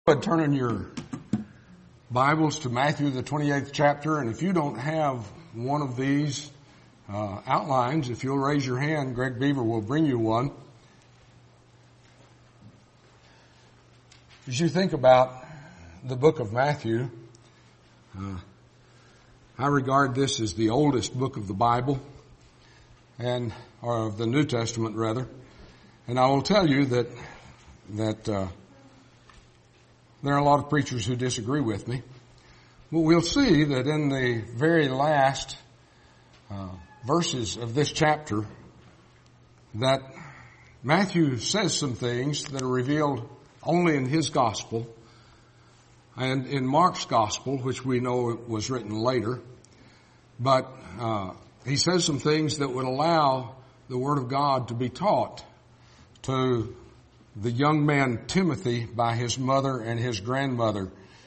Turn in your Bibles to Matthew, the 28th chapter, and if you don't have one of these outlines, if you'll raise your hand, Greg Beaver will bring you one. As you think about the book of Matthew, I regard this as the oldest book of the Bible, or of the New Testament rather, and I will tell you that there are a lot of preachers who disagree with me. But we'll see that in the very last verses of this chapter that Matthew says some things that are revealed only in his gospel and in Mark's gospel, which we know was written later. But he says some things that would allow the Word of God to be taught to the young man Timothy by his mother and his grandmother.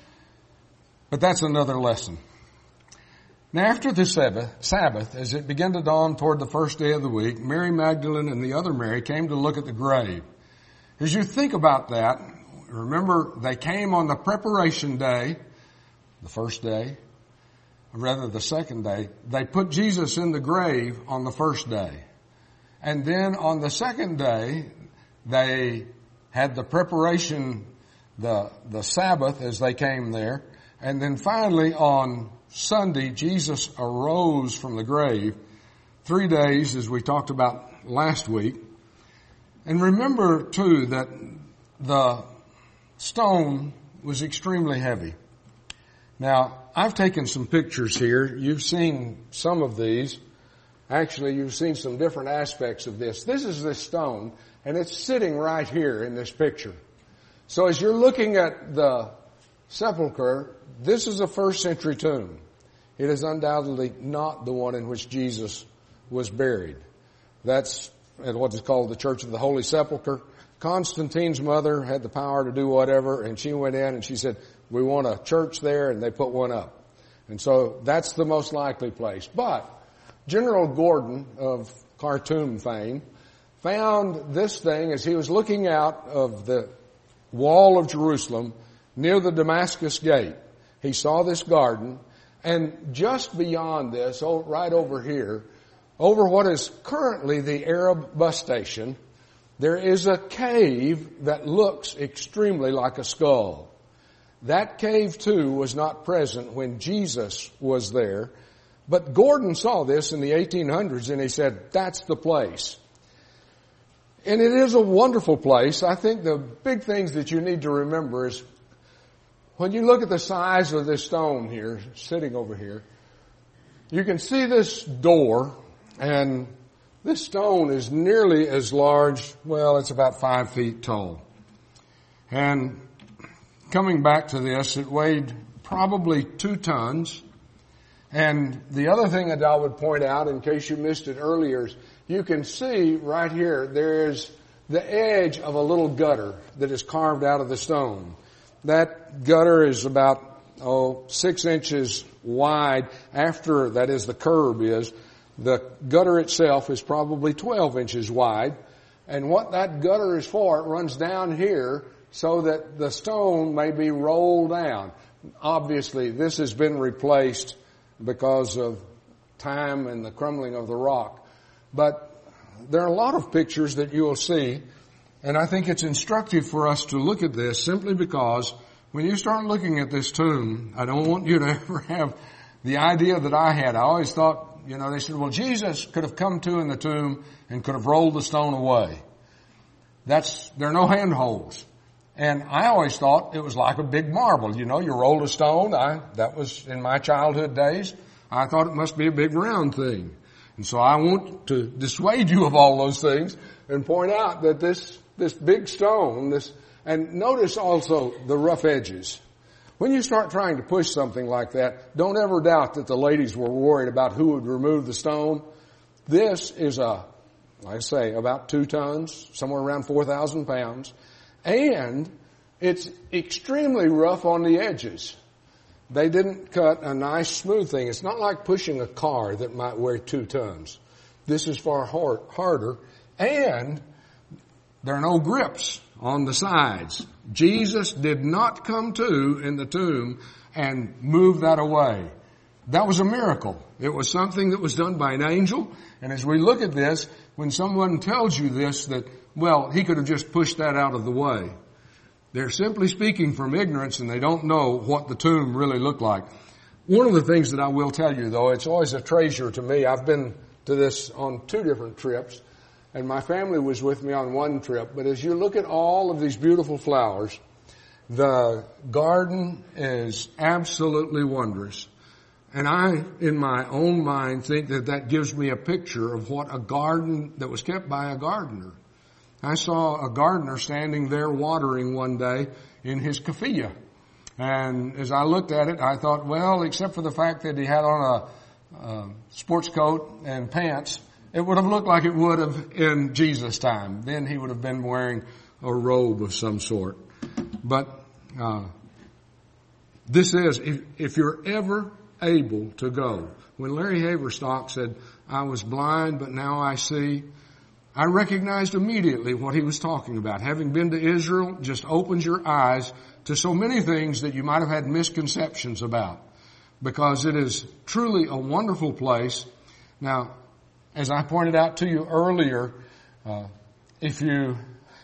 But that's another lesson. Now after the Sabbath, as it began to dawn toward the first day of the week, Mary Magdalene and the other Mary came to look at the grave. As you think about that, remember they came on the preparation day, the first day, or rather the second day. They put Jesus in the grave on the first day. And then on the second day, they had the preparation, the Sabbath as they came there. And then finally on Sunday, Jesus arose from the grave 3 days, as we talked about last week. And remember too that the stone was extremely heavy. Now, I've taken some pictures here. You've seen some of these. Actually, you've seen some different aspects of this. This is this stone, and it's sitting right here in this picture. So as you're looking at the sepulcher, this is a first century tomb. It is undoubtedly not the one in which Jesus was buried. That's at what is called the Church of the Holy Sepulchre. Constantine's mother had the power to do whatever, and she went in and she said, we want a church there, and they put one up. And so that's the most likely place. But General Gordon of Khartoum fame found this thing as he was looking out of the wall of Jerusalem near the Damascus Gate. He saw this garden, and just beyond this, right over here, over what is currently the Arab bus station, there is a cave that looks extremely like a skull. That cave too was not present when Jesus was there. But Gordon saw this in the 1800s and he said, that's the place. And it is a wonderful place. I think the big things that you need to remember is when you look at the size of this stone here, sitting over here, you can see this door, and this stone is nearly as large, well, it's about 5 feet tall. And coming back to this, it weighed probably 2 tons. And the other thing that I would point out, in case you missed it earlier, is you can see right here, there's the edge of a little gutter that is carved out of the stone. That gutter is about, 6 inches wide. After, that is, the curb is. The gutter itself is probably 12 inches wide. And what that gutter is for, it runs down here so that the stone may be rolled down. Obviously, this has been replaced because of time and the crumbling of the rock. But there are a lot of pictures that you will see, and I think it's instructive for us to look at this simply because when you start looking at this tomb, I don't want you to ever have the idea that I had. I always thought, they said, well, Jesus could have come to in the tomb and could have rolled the stone away. There are no handholds. And I always thought it was like a big marble. You rolled a stone. That was in my childhood days. I thought it must be a big round thing. And so I want to dissuade you of all those things and point out that this big stone, and notice also the rough edges. When you start trying to push something like that, don't ever doubt that the ladies were worried about who would remove the stone. This is like I say, about 2 tons, somewhere around 4,000 pounds. And it's extremely rough on the edges. They didn't cut a nice smooth thing. It's not like pushing a car that might weigh 2 tons. This is far harder. And There are no grips on the sides. Jesus did not come to in the tomb and move that away. That was a miracle. It was something that was done by an angel. And as we look at this, when someone tells you this, that, well, he could have just pushed that out of the way. They're simply speaking from ignorance, and they don't know what the tomb really looked like. One of the things that I will tell you, though, it's always a treasure to me. I've been to this on 2 different trips, and my family was with me on one trip. But as you look at all of these beautiful flowers, the garden is absolutely wondrous. And I, in my own mind, think that that gives me a picture of what a garden that was kept by a gardener. I saw a gardener standing there watering one day in his keffiyeh. And as I looked at it, I thought, well, except for the fact that he had on a sports coat and pants, it would have looked like it would have in Jesus' time. Then he would have been wearing a robe of some sort. But this is, if you're ever able to go. When Larry Haverstock said, I was blind, but now I see, I recognized immediately what he was talking about. Having been to Israel just opens your eyes to so many things that you might have had misconceptions about, because it is truly a wonderful place. Now, as I pointed out to you earlier, if you're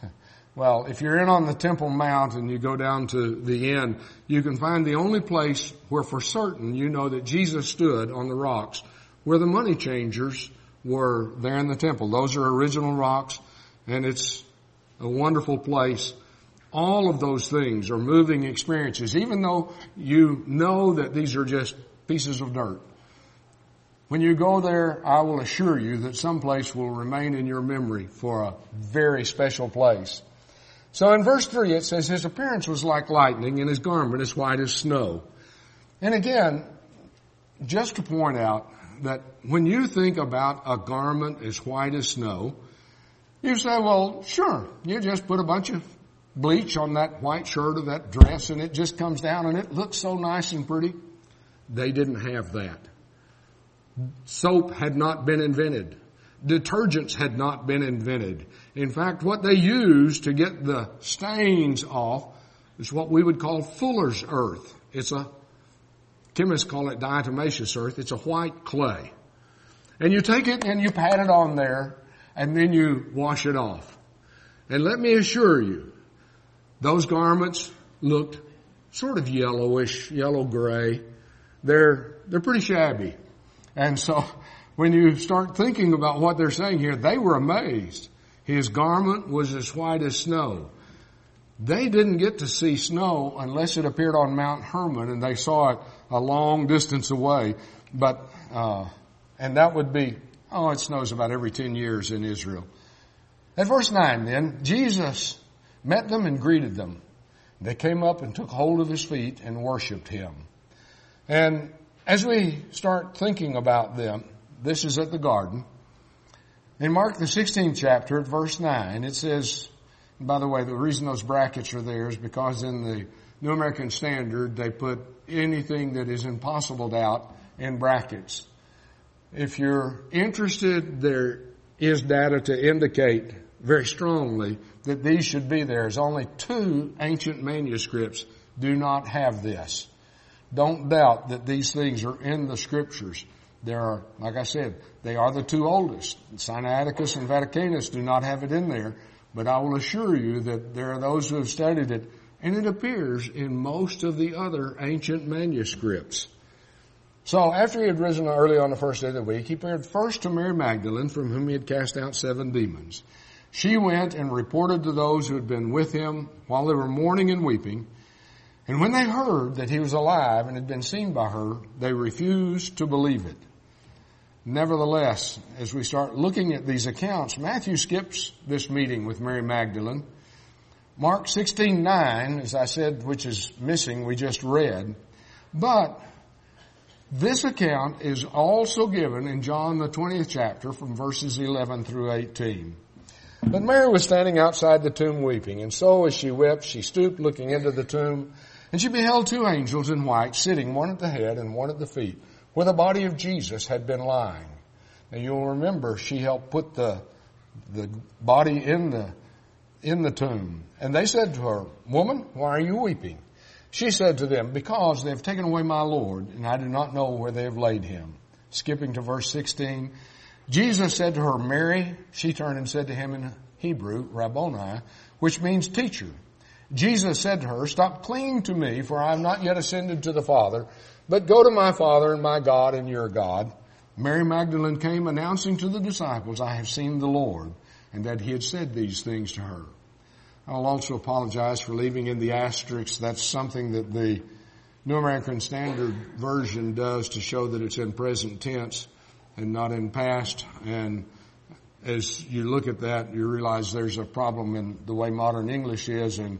in on the Temple Mount and you go down to the end, you can find the only place where for certain you know that Jesus stood on the rocks, where the money changers were there in the temple. Those are original rocks, and it's a wonderful place. All of those things are moving experiences, even though you know that these are just pieces of dirt. When you go there, I will assure you that some place will remain in your memory for a very special place. So in verse 3 it says, his appearance was like lightning and his garment as white as snow. And again, just to point out that when you think about a garment as white as snow, you say, well, sure, you just put a bunch of bleach on that white shirt or that dress and it just comes down and it looks so nice and pretty. They didn't have that. Soap had not been invented. Detergents had not been invented. In fact, what they used to get the stains off is what we would call fuller's earth. Chemists call it diatomaceous earth. It's a white clay. And you take it and you pat it on there and then you wash it off. And let me assure you, those garments looked sort of yellowish, yellow-gray. They're pretty shabby. And so when you start thinking about what they're saying here, they were amazed. His garment was as white as snow. They didn't get to see snow unless it appeared on Mount Hermon and they saw it a long distance away. And that would be, it snows about every 10 years in Israel. At verse 9 then, Jesus met them and greeted them. They came up and took hold of his feet and worshiped him. And as we start thinking about them, this is at the garden. In Mark the 16th chapter at verse 9, it says, by the way, the reason those brackets are there is because in the New American Standard, they put anything that is impossible doubt in brackets. If you're interested, there is data to indicate very strongly that these should be there. There's only 2 ancient manuscripts do not have this. Don't doubt that these things are in the Scriptures. There are, like I said, they are the 2 oldest. Sinaiticus and Vaticanus do not have it in there, but I will assure you that there are those who have studied it, and it appears in most of the other ancient manuscripts. So after he had risen early on the first day of the week, he appeared first to Mary Magdalene, from whom he had cast out 7 demons. She went and reported to those who had been with him while they were mourning and weeping. And when they heard that he was alive and had been seen by her, they refused to believe it. Nevertheless, as we start looking at these accounts, Matthew skips this meeting with Mary Magdalene. Mark 16:9, as I said, which is missing, we just read. But this account is also given in John the 20th chapter from verses 11 through 18. But Mary was standing outside the tomb weeping, and so as she wept, she stooped looking into the tomb, and she beheld 2 angels in white sitting, one at the head and one at the feet, where the body of Jesus had been lying. Now you'll remember she helped put the body in the in the tomb. And they said to her, Woman, why are you weeping? She said to them, Because they have taken away my Lord, and I do not know where they have laid him. Skipping to verse 16. Jesus said to her, Mary. She turned and said to him in Hebrew, Rabboni, which means teacher. Jesus said to her, Stop clinging to me, for I have not yet ascended to the Father, but go to my Father and my God and your God. Mary Magdalene came announcing to the disciples, I have seen the Lord, and that he had said these things to her. I'll also apologize for leaving in the asterisk. That's something that the New American Standard Version does to show that it's in present tense and not in past. And as you look at that, you realize there's a problem in the way modern English is, and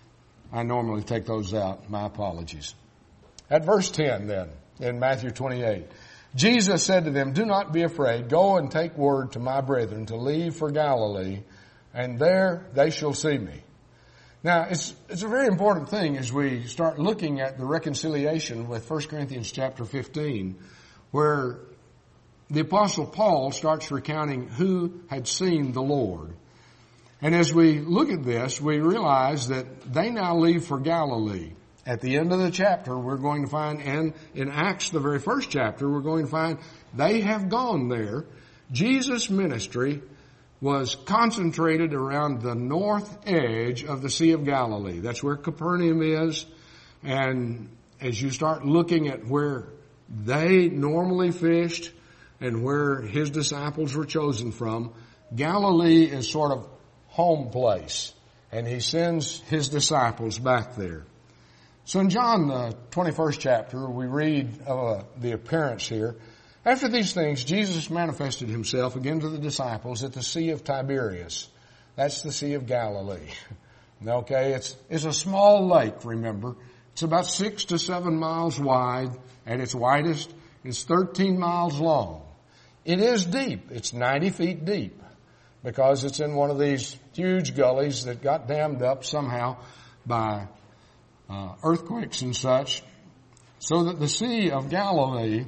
I normally take those out. My apologies. At verse 10 then, in Matthew 28, Jesus said to them, Do not be afraid. Go and take word to my brethren to leave for Galilee, and there they shall see me. Now, it's a very important thing as we start looking at the reconciliation with 1 Corinthians chapter 15, where the Apostle Paul starts recounting who had seen the Lord. And as we look at this, we realize that they now leave for Galilee. At the end of the chapter, we're going to find, and in Acts, the very first chapter, we're going to find they have gone there. Jesus' ministry was concentrated around the north edge of the Sea of Galilee. That's where Capernaum is. And as you start looking at where they normally fished and where his disciples were chosen from, Galilee is sort of home place. And he sends his disciples back there. So in John, the 21st chapter, we read the appearance here. After these things, Jesus manifested himself again to the disciples at the Sea of Tiberias. That's the Sea of Galilee. Okay, it's a small lake, remember. It's about 6 to 7 miles wide. At its widest, it's 13 miles long. It is deep. It's 90 feet deep because it's in one of these huge gullies that got dammed up somehow by earthquakes and such, so that the Sea of Galilee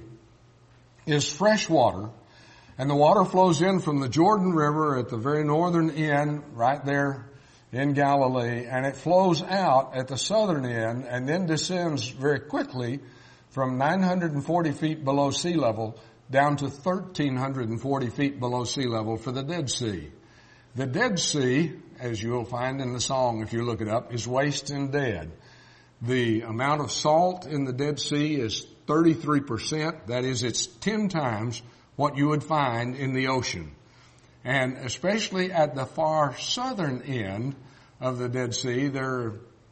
is fresh water, and the water flows in from the Jordan River at the very northern end, right there in Galilee, and it flows out at the southern end and then descends very quickly from 940 feet below sea level down to 1,340 feet below sea level for the Dead Sea. The Dead Sea, as you'll find in the song if you look it up, is waste and dead. The amount of salt in the Dead Sea is 33%. That is, it's 10 times what you would find in the ocean. And especially at the far southern end of the Dead Sea, there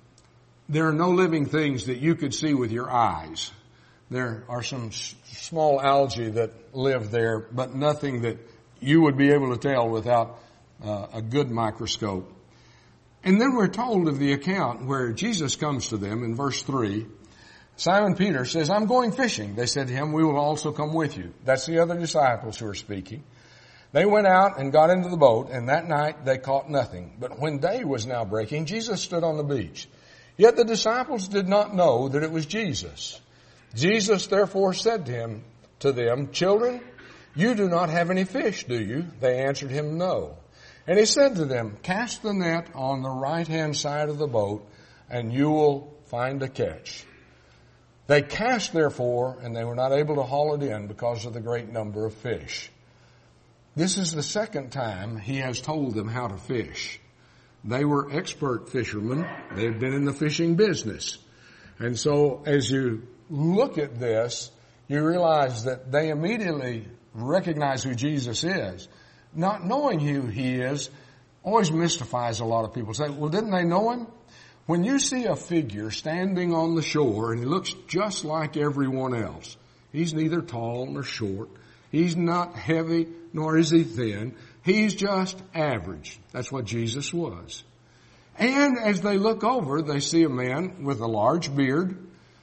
are no living things that you could see with your eyes. There are some small algae that live there, but nothing that you would be able to tell without a good microscope. And then we're told of the account where Jesus comes to them in verse 3. Simon Peter says, I'm going fishing. They said to him, we will also come with you. That's the other disciples who are speaking. They went out and got into the boat, and that night they caught nothing. But when day was now breaking, Jesus stood on the beach. Yet the disciples did not know that it was Jesus. Jesus therefore said to them, Children, you do not have any fish, do you? They answered him, No. And he said to them, Cast the net on the right-hand side of the boat, and you will find a catch. They cast, therefore, and they were not able to haul it in because of the great number of fish. This is the second time he has told them how to fish. They were expert fishermen. They had been in the fishing business. And so as you look at this, you realize that they immediately recognize who Jesus is. Not knowing who he is always mystifies a lot of people. Say, well, didn't they know him? When you see a figure standing on the shore and he looks just like everyone else, he's neither tall nor short. He's not heavy nor is he thin. He's just average. That's what Jesus was. And as they look over, they see a man with a large beard.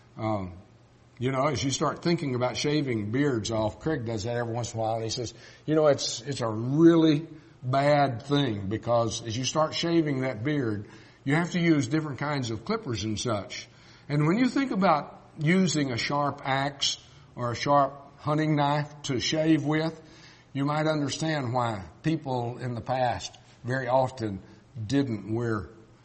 As you start thinking about shaving beards off, Craig does that every once in a while, and he says, it's a really bad thing because as you start shaving that beard, you have to use different kinds of clippers and such. And when you think about using a sharp axe or a sharp hunting knife to shave with, you might understand why people in the past very often were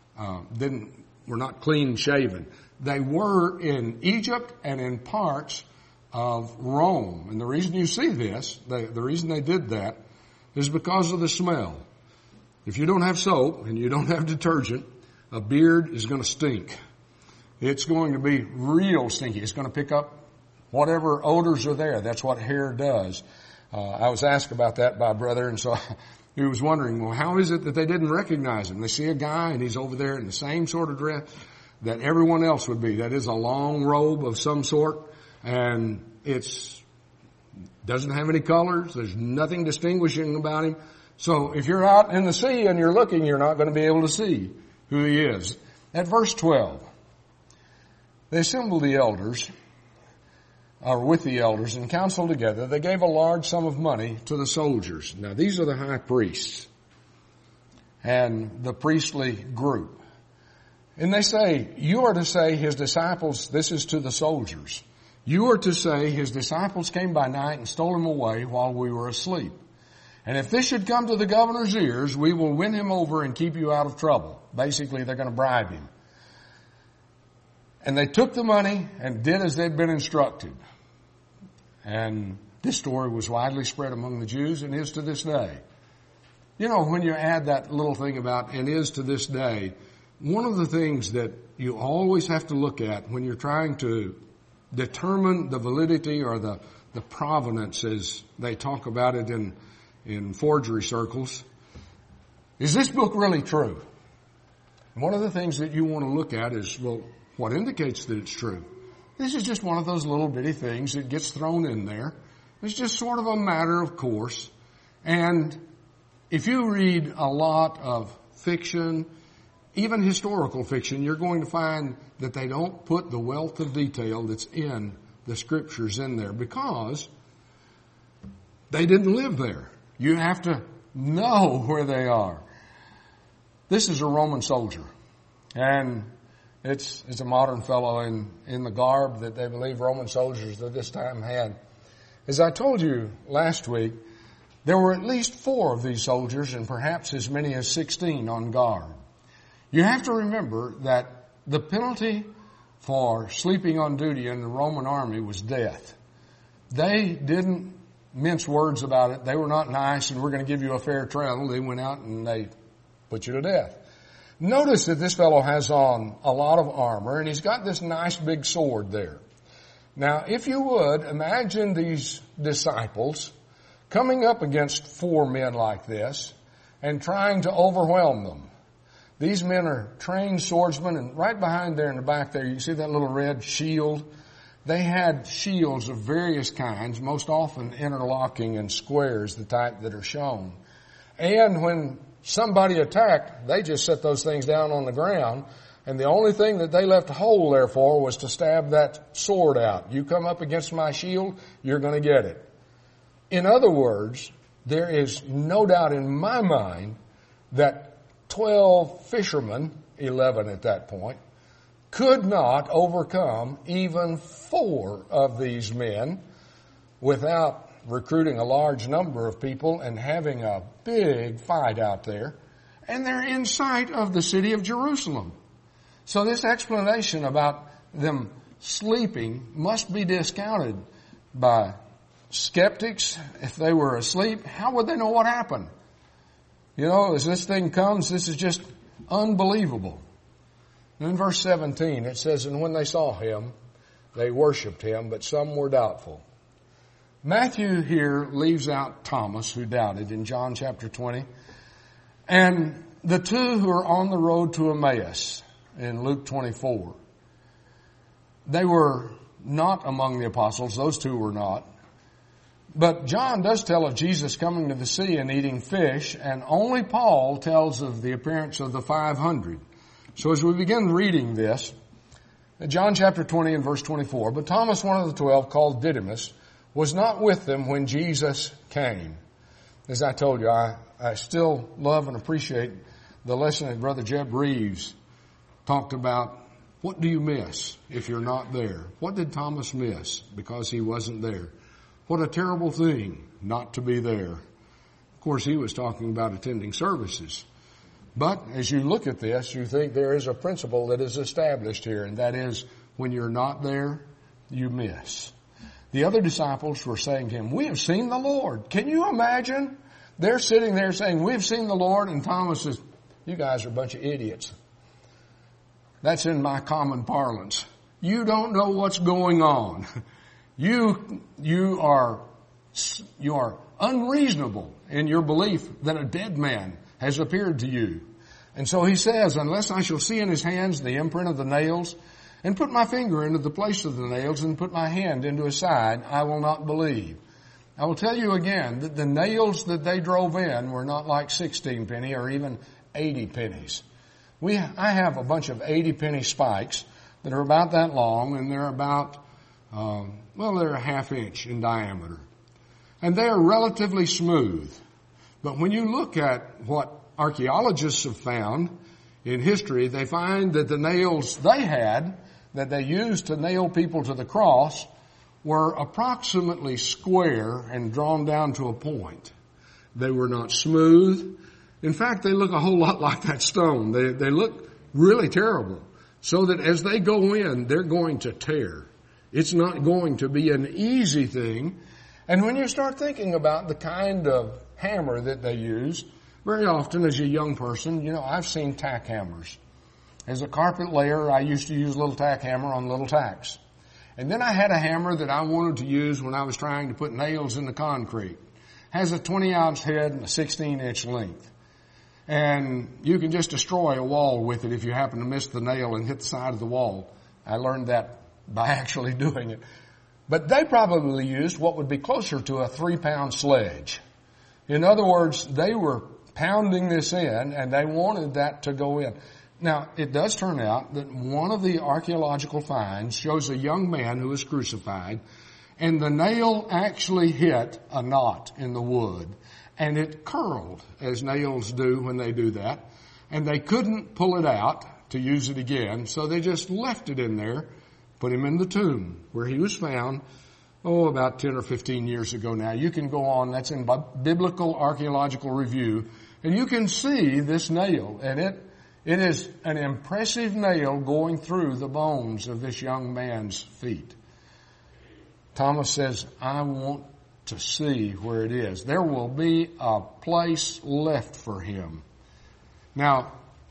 not clean shaven. They were in Egypt and in parts of Rome. And the reason you see this, the reason they did that, is because of the smell. If you don't have soap and you don't have detergent, a beard is going to stink. It's going to be real stinky. It's going to pick up whatever odors are there. That's what hair does. I was asked about that by a brother, and so he was wondering, well, how is it that they didn't recognize him? They see a guy and he's over there in the same sort of dress that everyone else would be. That is a long robe of some sort, and doesn't have any colors. There's nothing distinguishing about him. So if you're out in the sea and you're looking, you're not going to be able to see who he is. At verse 12, they assembled the elders, or with the elders, and counseled together. They gave a large sum of money to the soldiers. Now these are the high priests and the priestly group. And they say, you are to say his disciples, this is to the soldiers, you are to say his disciples came by night and stole him away while we were asleep. And if this should come to the governor's ears, we will win him over and keep you out of trouble. Basically, they're going to bribe him. And they took the money and did as they'd been instructed. And this story was widely spread among the Jews and is to this day. You know, when you add that little thing about and is to this day, one of the things that you always have to look at when you're trying to determine the validity or the provenance, as they talk about it in forgery circles, is this book really true? One of the things that you want to look at is, well, what indicates that it's true? This is just one of those little bitty things that gets thrown in there. It's just sort of a matter of course. And if you read a lot of fiction, even historical fiction, you're going to find that they don't put the wealth of detail that's in the scriptures in there because they didn't live there. You have to know where they are. This is a Roman soldier, and it's a modern fellow in the garb that they believe Roman soldiers at this time had. As I told you last week, there were at least 4 of these soldiers and perhaps as many as 16 on guard. You have to remember that the penalty for sleeping on duty in the Roman army was death. They didn't mince words about it. They were not nice and we're going to give you a fair trial. They went out and they put you to death. Notice that this fellow has on a lot of armor and he's got this nice big sword there. Now, if you would, imagine these disciples coming up against 4 men like this and trying to overwhelm them. These men are trained swordsmen, and right behind there in the back there, you see that little red shield? They had shields of various kinds, most often interlocking in squares, the type that are shown. And when somebody attacked, they just set those things down on the ground, and the only thing that they left a hole there for was to stab that sword out. You come up against my shield, you're going to get it. In other words, there is no doubt in my mind that 12 fishermen, 11 at that point, could not overcome even 4 of these men without recruiting a large number of people and having a big fight out there. And they're in sight of the city of Jerusalem. So this explanation about them sleeping must be discounted by skeptics. If they were asleep, how would they know what happened? You know, as this thing comes, this is just unbelievable. And in verse 17, it says, and when they saw him, they worshiped him, but some were doubtful. Matthew here leaves out Thomas, who doubted, in John chapter 20, and the 2 who are on the road to Emmaus in Luke 24. They were not among the apostles. Those 2 were not. But John does tell of Jesus coming to the sea and eating fish, and only Paul tells of the appearance of the 500. So as we begin reading this, John chapter 20 and verse 24, but Thomas, one of the 12, called Didymus, was not with them when Jesus came. As I told you, I still love and appreciate the lesson that Brother Jeb Reeves talked about. What do you miss if you're not there? What did Thomas miss because he wasn't there? What a terrible thing not to be there. Of course, he was talking about attending services. But as you look at this, you think there is a principle that is established here, and that is when you're not there, you miss. The other disciples were saying to him, we have seen the Lord. Can you imagine? They're sitting there saying, we've seen the Lord, and Thomas says, you guys are a bunch of idiots. That's in my common parlance. You don't know what's going on. You are unreasonable in your belief that a dead man has appeared to you. And so he says, unless I shall see in his hands the imprint of the nails, and put my finger into the place of the nails, and put my hand into his side, I will not believe. I will tell you again that the nails that they drove in were not like 16 penny or even 80 pennies. I have a bunch of 80 penny spikes that are about that long, and they're about, they're a half inch in diameter. And they are relatively smooth. But when you look at what archaeologists have found in history, they find that the nails they had, that they used to nail people to the cross, were approximately square and drawn down to a point. They were not smooth. In fact, they look a whole lot like that stone. They look really terrible. So that as they go in, they're going to tear. It's not going to be an easy thing. And when you start thinking about the kind of hammer that they use, very often as a young person, I've seen tack hammers. As a carpet layer, I used to use a little tack hammer on little tacks. And then I had a hammer that I wanted to use when I was trying to put nails in the concrete. Has a 20-ounce head and a 16-inch length. And you can just destroy a wall with it if you happen to miss the nail and hit the side of the wall. I learned that by actually doing it. But they probably used what would be closer to a 3-pound sledge. In other words, they were pounding this in, and they wanted that to go in. Now, it does turn out that one of the archaeological finds shows a young man who was crucified, and the nail actually hit a knot in the wood, and it curled, as nails do when they do that, and they couldn't pull it out to use it again, so they just left it in there, put him in the tomb where he was found, about 10 or 15 years ago now. You can go on, that's in Biblical Archaeological Review, and you can see this nail, and it is an impressive nail going through the bones of this young man's feet. Thomas says, I want to see where it is. There will be a place left for him. Now,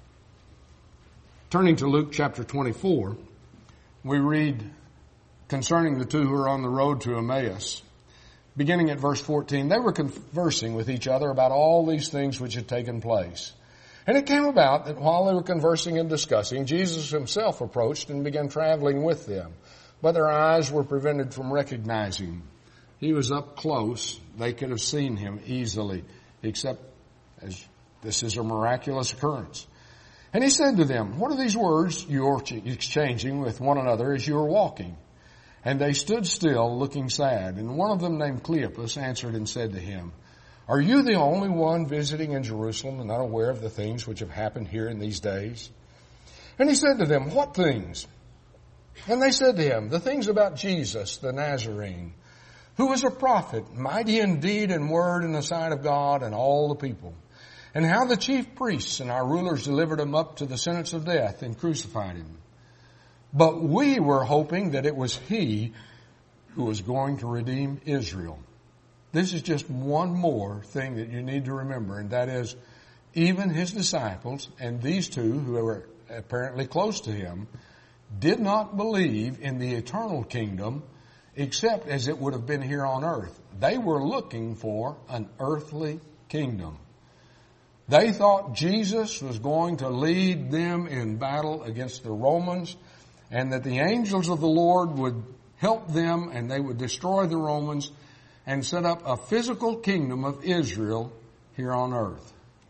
turning to Luke chapter 24, we read concerning the two who are on the road to Emmaus. Beginning at verse 14, they were conversing with each other about all these things which had taken place. And it came about that while they were conversing and discussing, Jesus himself approached and began traveling with them. But their eyes were prevented from recognizing him. He was up close. They could have seen him easily, except as this is a miraculous occurrence. And he said to them, what are these words you are exchanging with one another as you are walking? And they stood still, looking sad. And one of them, named Cleopas, answered and said to him, are you the only one visiting in Jerusalem and unaware of the things which have happened here in these days? And he said to them, what things? And they said to him, the things about Jesus, the Nazarene, who was a prophet, mighty in deed and word in the sight of God and all the people, and how the chief priests and our rulers delivered him up to the sentence of death and crucified him. But we were hoping that it was he who was going to redeem Israel. This is just one more thing that you need to remember, and that is even his disciples and these two who were apparently close to him did not believe in the eternal kingdom except as it would have been here on earth. They were looking for an earthly kingdom. They thought Jesus was going to lead them in battle against the Romans, and that the angels of the Lord would help them and they would destroy the Romans and set up a physical kingdom of Israel here on earth.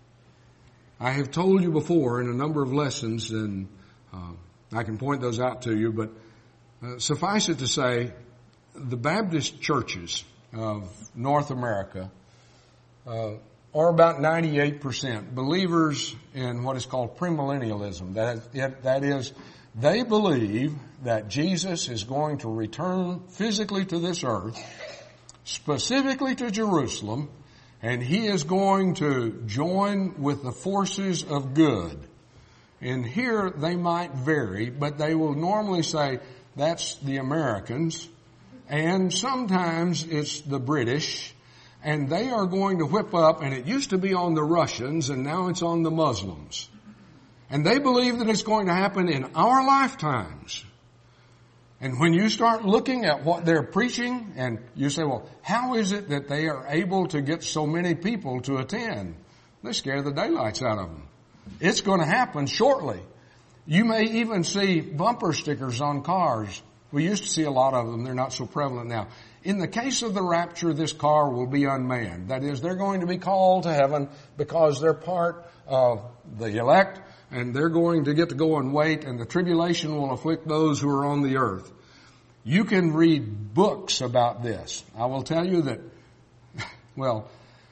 I have told you before in a number of lessons, and I can point those out to you, but suffice it to say, the Baptist churches of North America are about 98% believers in what is called premillennialism. That is, they believe that Jesus is going to return physically to this earth, specifically to Jerusalem, And he is going to join with the forces of good. And here they might vary, but they will normally say, that's the Americans. And sometimes it's the British. And they are going to whip up, and it used to be on the Russians, and now it's on the Muslims. And they believe that it's going to happen in our lifetimes. And when you start looking at what they're preaching, and you say, well, how is it that they are able to get so many people to attend? They scare the daylights out of them. It's going to happen shortly. You may even see bumper stickers on cars. We used to see a lot of them. They're not so prevalent now. In the case of the rapture, this car will be unmanned. That is, they're going to be called to heaven because they're part of the elect, and they're going to get to go and wait, and the tribulation will afflict those who are on the earth. You can read books about this. I will tell you that, well,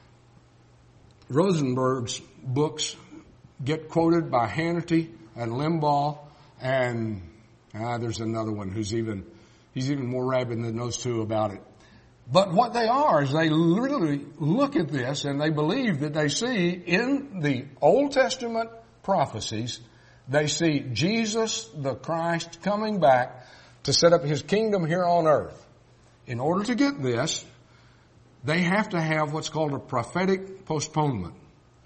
Rosenberg's books get quoted by Hannity and Limbaugh, and there's another one he's even more rabid than those two about it. But what they are is they literally look at this and they believe that they see in the Old Testament prophecies, they see Jesus the Christ coming back to set up his kingdom here on earth. In order to get this, they have to have what's called a prophetic postponement.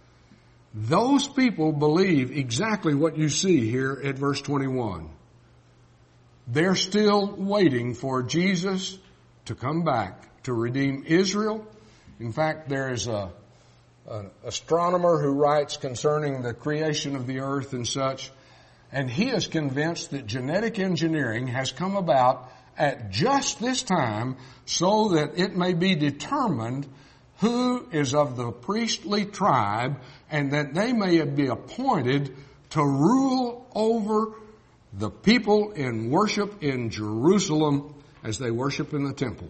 Those people believe exactly what you see here at verse 21. They're still waiting for Jesus to come back to redeem Israel. In fact, there is an astronomer who writes concerning the creation of the earth and such, and he is convinced that genetic engineering has come about at just this time so that it may be determined who is of the priestly tribe and that they may be appointed to rule over the people in worship in Jerusalem as they worship in the temple.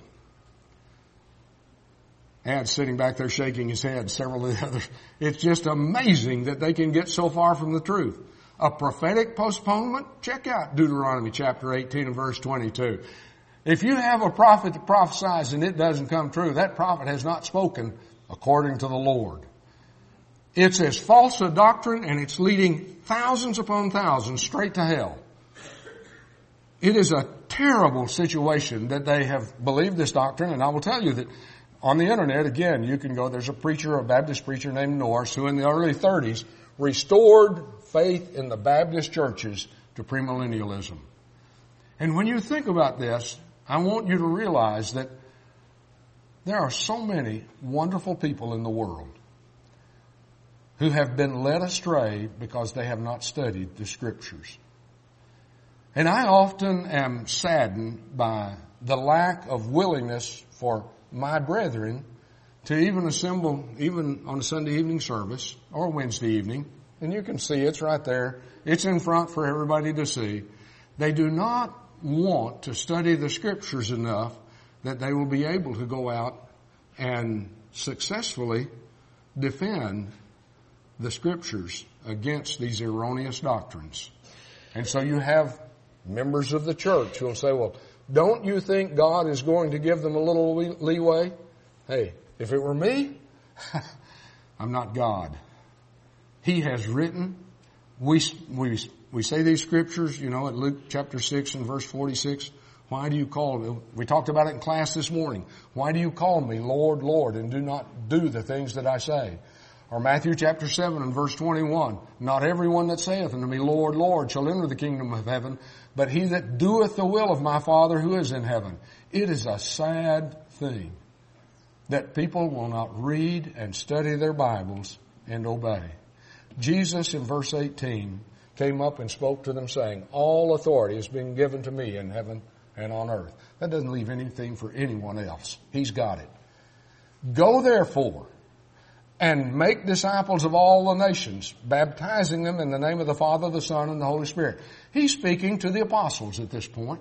Ad's sitting back there shaking his head, several of the others. It's just amazing that they can get so far from the truth. A prophetic postponement? Check out Deuteronomy chapter 18 and verse 22. If you have a prophet that prophesies and it doesn't come true, that prophet has not spoken according to the Lord. It's as false a doctrine, and it's leading thousands upon thousands straight to hell. It is a terrible situation that they have believed this doctrine, and I will tell you that on the internet, again, you can go, there's a Baptist preacher named Norris, who in the early 30s restored faith in the Baptist churches to premillennialism. And when you think about this, I want you to realize that there are so many wonderful people in the world who have been led astray because they have not studied the Scriptures. And I often am saddened by the lack of willingness for my brethren to even assemble, even on a Sunday evening service or Wednesday evening. And you can see it's right there. It's in front for everybody to see. They do not want to study the Scriptures enough that they will be able to go out and successfully defend the Scriptures against these erroneous doctrines. And so you have members of the church who will say, well, don't you think God is going to give them a little leeway? Hey, if it were me, I'm not God. He has written. We say these Scriptures, at Luke chapter 6 and verse 46. Why do you call me? We talked about it in class this morning. Why do you call me Lord, Lord, and do not do the things that I say? Or Matthew chapter 7 and verse 21. Not everyone that saith unto me, Lord, Lord, shall enter the kingdom of heaven, but he that doeth the will of my Father who is in heaven. It is a sad thing that people will not read and study their Bibles and obey. Jesus in verse 18 came up and spoke to them saying, all authority has been given to me in heaven and on earth. That doesn't leave anything for anyone else. He's got it. Go therefore and make disciples of all the nations, baptizing them in the name of the Father, the Son, and the Holy Spirit. He's speaking to the apostles at this point.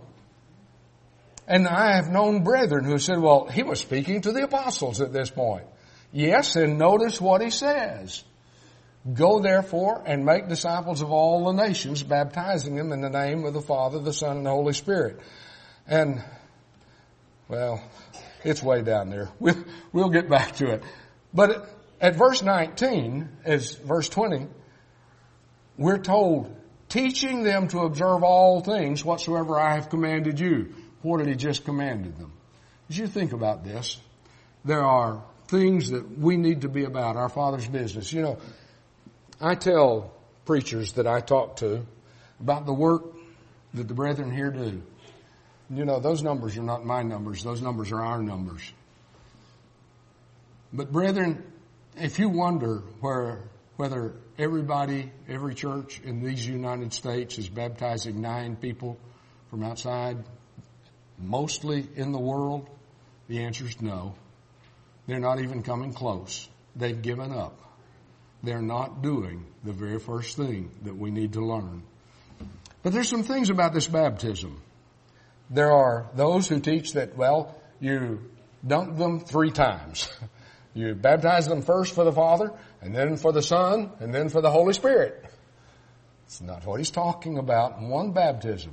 And I have known brethren who said, well, he was speaking to the apostles at this point. Yes, and notice what he says. Go therefore and make disciples of all the nations, baptizing them in the name of the Father, the Son, and the Holy Spirit. And, well, it's way down there. We'll get back to it. But at verse 19, as verse 20, we're told, teaching them to observe all things whatsoever I have commanded you. What had he just commanded them? As you think about this, there are things that we need to be about, our Father's business. You know, I tell preachers that I talk to about the work that the brethren here do. You know, those numbers are not my numbers. Those numbers are our numbers. But brethren, if you wonder whether everybody, every church in these United States is baptizing 9 people from outside, mostly in the world, the answer is no. They're not even coming close. They've given up. They're not doing the very first thing that we need to learn. But there's some things about this baptism. There are those who teach that, well, you dunk them 3 times. You baptize them first for the Father, and then for the Son, and then for the Holy Spirit. It's not what he's talking about in one baptism.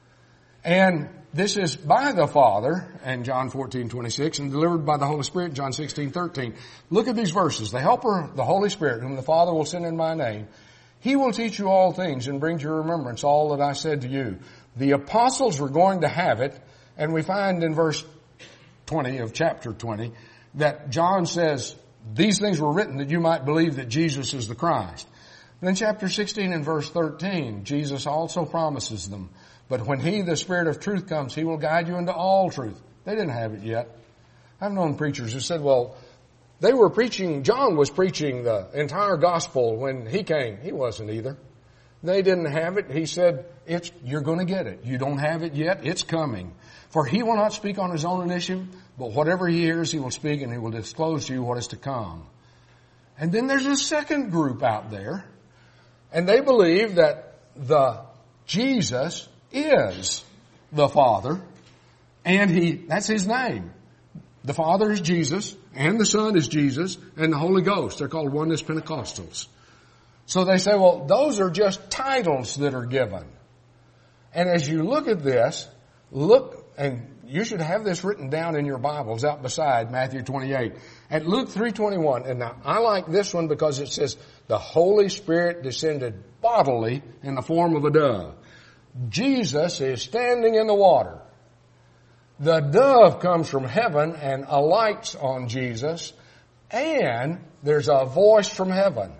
And this is by the Father, in John 14:26, and delivered by the Holy Spirit, John 16:13. Look at these verses. The Helper, the Holy Spirit, whom the Father will send in my name, he will teach you all things and bring to your remembrance all that I said to you. The apostles were going to have it, and we find in verse 20 of chapter 20 that John says, these things were written that you might believe that Jesus is the Christ. Then chapter 16 and verse 13, Jesus also promises them, but when he, the Spirit of truth, comes, he will guide you into all truth. They didn't have it yet. I've known preachers who said, well, they were preaching, John was preaching the entire gospel when he came. He wasn't either. They didn't have it. He said, you're going to get it. You don't have it yet. It's coming. For he will not speak on his own initiative, but whatever he hears, he will speak, and he will disclose to you what is to come. And then there's a second group out there, and they believe that the Jesus is the Father, and that's his name. The Father is Jesus, and the Son is Jesus, and the Holy Ghost. They're called Oneness Pentecostals. So they say, well, those are just titles that are given. And as you look at this, and you should have this written down in your Bibles out beside Matthew 28. At Luke 3:21, and now I like this one because it says, the Holy Spirit descended bodily in the form of a dove. Jesus is standing in the water. The dove comes from heaven and alights on Jesus, and there's a voice from heaven.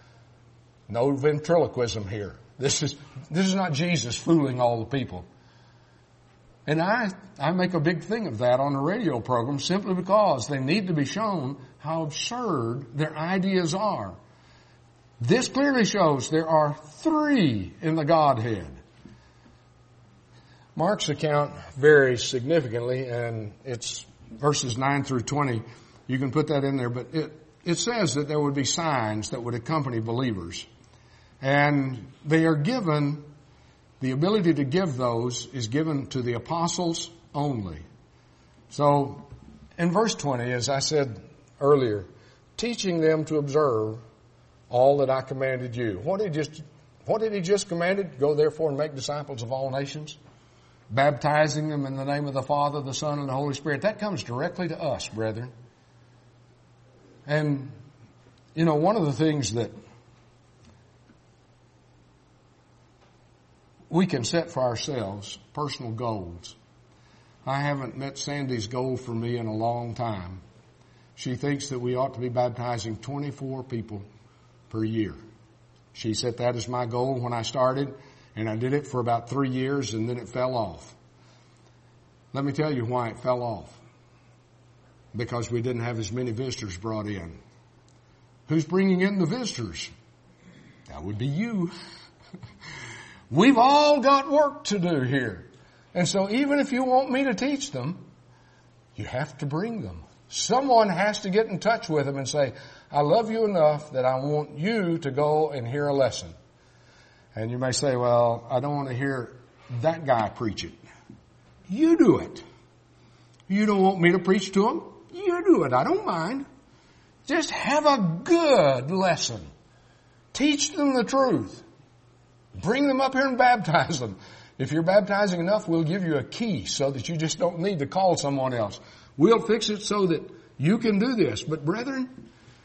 No ventriloquism here. This is not Jesus fooling all the people. And I make a big thing of that on the radio program simply because they need to be shown how absurd their ideas are. This clearly shows there are 3 in the Godhead. Mark's account varies significantly, and it's verses 9 through 20. You can put that in there, but it says that there would be signs that would accompany believers. And they are given, the ability to give those is given to the apostles only. So, in verse 20, as I said earlier, teaching them to observe all that I commanded you. What did he just commanded? Go therefore and make disciples of all nations, baptizing them in the name of the Father, the Son, and the Holy Spirit. That comes directly to us, brethren. And, you know, one of the things that we can set for ourselves, personal goals. I haven't met Sandy's goal for me in a long time. She thinks that we ought to be baptizing 24 people per year. She set that as my goal when I started, and I did it for about 3 years, and then it fell off. Let me tell you why it fell off. Because we didn't have as many visitors brought in. Who's bringing in the visitors? That would be you. We've all got work to do here. And so even if you want me to teach them, you have to bring them. Someone has to get in touch with them and say, I love you enough that I want you to go and hear a lesson. And you may say, well, I don't want to hear that guy preach it. You do it. You don't want me to preach to them? You do it. I don't mind. Just have a good lesson. Teach them the truth. Bring them up here and baptize them. If you're baptizing enough, we'll give you a key so that you just don't need to call someone else. We'll fix it so that you can do this. But brethren,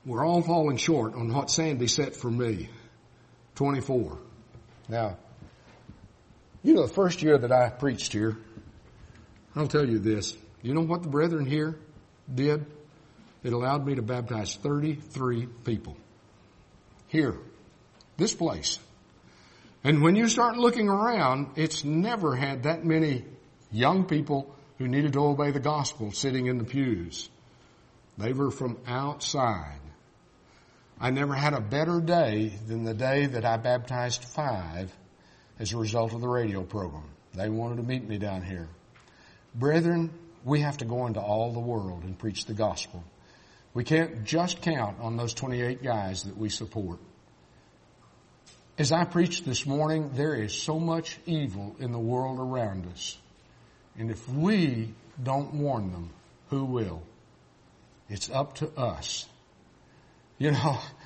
we're all falling short on what Sandy set for me. 24. Now, the first year that I preached here, I'll tell you this. You know what the brethren here did? It allowed me to baptize 33 people. Here. This place. And when you start looking around, it's never had that many young people who needed to obey the gospel sitting in the pews. They were from outside. I never had a better day than the day that I baptized 5 as a result of the radio program. They wanted to meet me down here. Brethren, we have to go into all the world and preach the gospel. We can't just count on those 28 guys that we support. As I preached this morning, there is so much evil in the world around us. And if we don't warn them, who will? It's up to us. In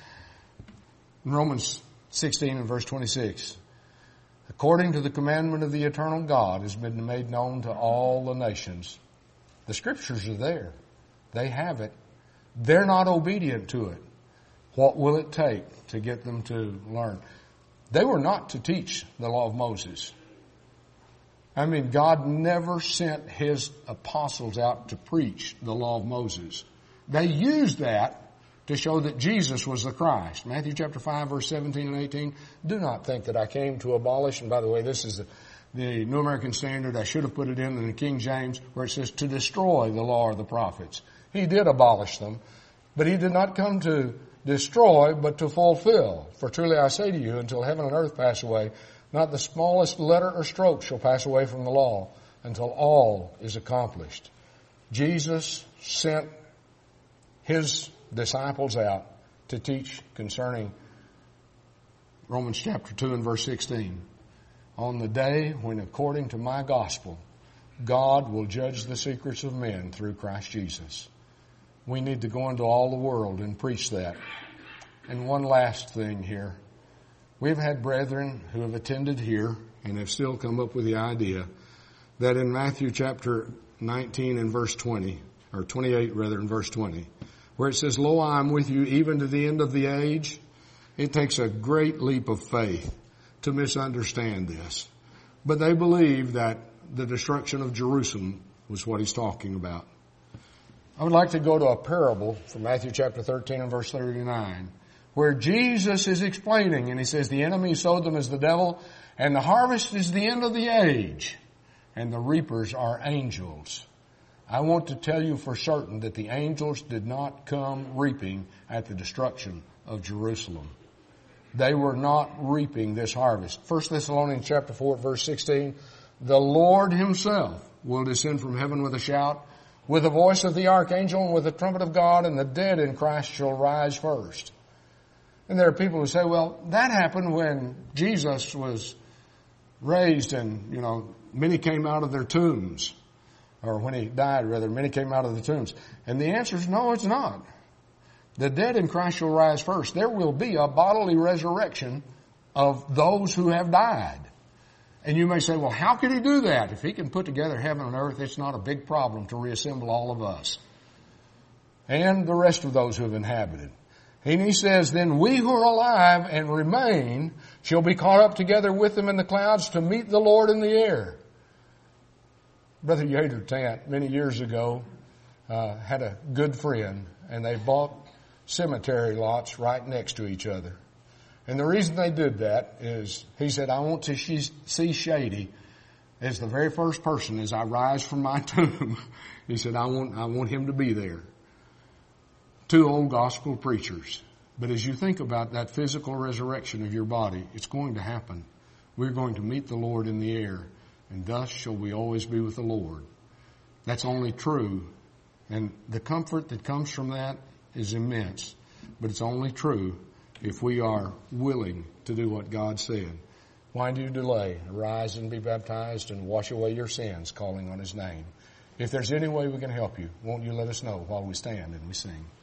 Romans 16 and verse 26, according to the commandment of the eternal God has been made known to all the nations. The scriptures are there. They have it. They're not obedient to it. What will it take to get them to learn? They were not to teach the law of Moses. God never sent His apostles out to preach the law of Moses. They used that to show that Jesus was the Christ. Matthew chapter 5, verse 17 and 18. Do not think that I came to abolish. And by the way, this is the New American Standard. I should have put it in the King James where it says to destroy the law of the prophets. He did abolish them, but He did not come to destroy, but to fulfill. For truly I say to you, until heaven and earth pass away, not the smallest letter or stroke shall pass away from the law until all is accomplished. Jesus sent His disciples out to teach concerning Romans chapter 2 and verse 16. On the day when, according to my gospel, God will judge the secrets of men through Christ Jesus. We need to go into all the world and preach that. And one last thing here. We've had brethren who have attended here and have still come up with the idea that in Matthew chapter 19 and verse 20, or 28 rather in verse 20, where it says, Lo, I am with you even to the end of the age. It takes a great leap of faith to misunderstand this. But they believe that the destruction of Jerusalem was what he's talking about. I would like to go to a parable from Matthew chapter 13 and verse 39, where Jesus is explaining, and He says, the enemy sowed them as the devil, and the harvest is the end of the age, and the reapers are angels. I want to tell you for certain that the angels did not come reaping at the destruction of Jerusalem. They were not reaping this harvest. 1 Thessalonians chapter 4 verse 16, the Lord Himself will descend from heaven with a shout, with the voice of the archangel and with the trumpet of God, and the dead in Christ shall rise first. And there are people who say, well, that happened when Jesus was raised and, many came out of their tombs. Or when He died, rather, many came out of the tombs. And the answer is no, it's not. The dead in Christ shall rise first. There will be a bodily resurrection of those who have died. And you may say, well, how could He do that? If He can put together heaven and earth, it's not a big problem to reassemble all of us and the rest of those who have inhabited. And He says, then we who are alive and remain shall be caught up together with them in the clouds to meet the Lord in the air. Brother Yater Tant, many years ago, had a good friend, and they bought cemetery lots right next to each other. And the reason they did that is, he said, I want to see Shady as the very first person as I rise from my tomb. He said, I want him to be there. 2 old gospel preachers. But as you think about that physical resurrection of your body, it's going to happen. We're going to meet the Lord in the air, and thus shall we always be with the Lord. That's only true. And the comfort that comes from that is immense. But it's only true if we are willing to do what God said. Why do you delay? Arise and be baptized and wash away your sins, calling on His name. If there's any way we can help you, won't you let us know while we stand and we sing?